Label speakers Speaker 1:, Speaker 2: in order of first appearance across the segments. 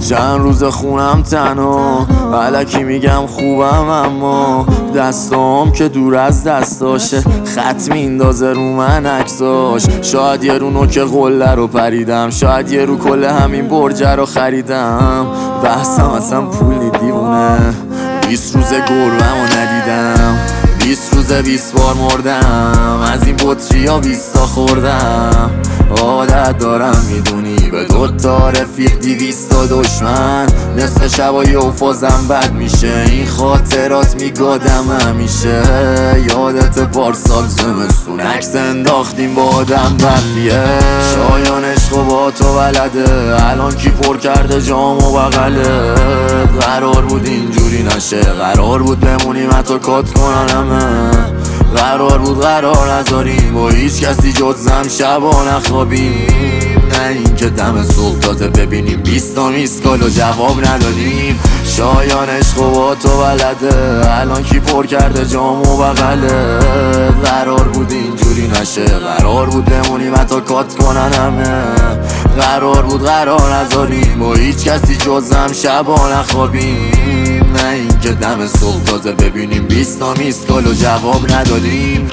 Speaker 1: چند روز خونم تنها، الکی میگم خوبم اما دستام که دور از دستاشه، خط میندازه رو من عکساش. شاید یه رو نوک قله رو پریدم، شاید یه رو کل همین برجه رو خریدم. بحثم اصلا پولی دیوونه، 20 روز گربه‌مو ندیدم، 20 روز 20 بار مردم، از این بطریا 20 تا خوردم. عادت دارم میدونی به 2 تا رفیق 200 تا دشمن، نصف شبای اوفازم بد میشه، این خاطرات میگادم همیشه. یادت پارسال زمستون عکس انداختیم با آدم برفیه، شایان عشق و با تو بلده، الان کی پر کرده جام و بغله. قرار بود اینجوری نشه، قرار بود بمونیم حتی کات کنن همه، قرار بود قرار نذاریم با هیچ کسی جزم شبا نخوابیم. نه اینکه دم صبح تازه ببینیم 20 تا میسکال و جواب ندادیم. شایان عشق و با تو بلده، الان کی پر کرده جام و بغله. قرار بود اینجوری نشه، قرار بود بمونیم حتی کات کنن همه، قرار بود قرار نذاریم با هیچ کسی جزم شبا نخوابیم. نه اینکه دم صبح تازه ببینیم 20 تا میسکال و جواب ندادیم.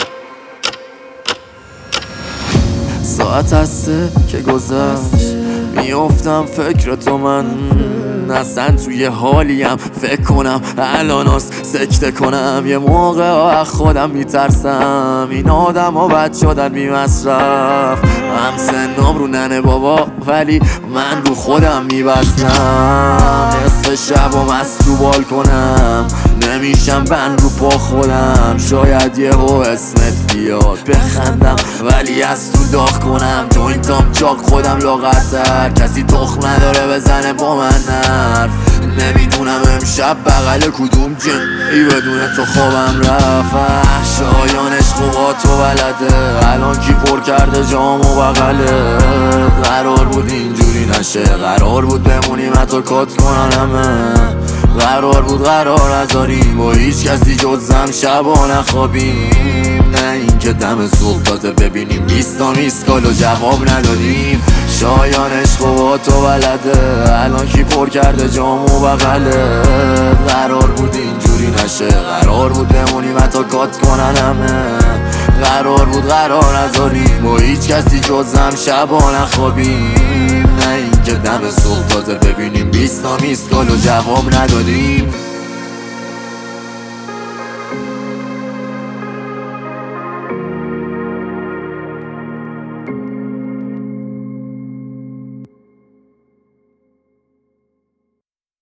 Speaker 1: ساعت هسته که گذشت، میافتم فکر تو، من اصلا توی حالیم فکر کنم الاناست سکته کنم. یه موقع خودم میترسم این آدم ها بد شدن بی مصرف، هم سنم رو ننه بابا ولی من رو خودم میبستم. نصف شبم از تو بالکنم نمیشم بند رو پا خودم، شاید یه اسمت بیاد بخندم ولی از تو داغ کنم. جوینتام چاک خودم لاغرتر، کسی تخم نداره بزنه با من حرف. نمیدونم امشب بغل کدوم جنگی بدون تو خوابم رفت. شایان عشق و با تو بلده، الان کی پر کرده جام و بغله. قرار بود اینجوری نشه، قرار بود بمونیم حتی کات کنن همه، قرار بود قرار نذاریم با هیچ کسی جزم شبا نخوابیم. نه اینکه دم صبح تازه ببینیم 20 تا میسکال و جواب ندادیم. شایان عشق و با تو بلده، الان کی پر کرده جام و بغله. قرار بود اینجوری نشه، قرار بود بمونیم حتی کات کنن همه، قرار بود قرار نذاریم با هیچ کسی جزم شبا نخوابیم. نه اینکه دم صبح تازه ببینیم 20 تا میسکال و جواب ندادیم.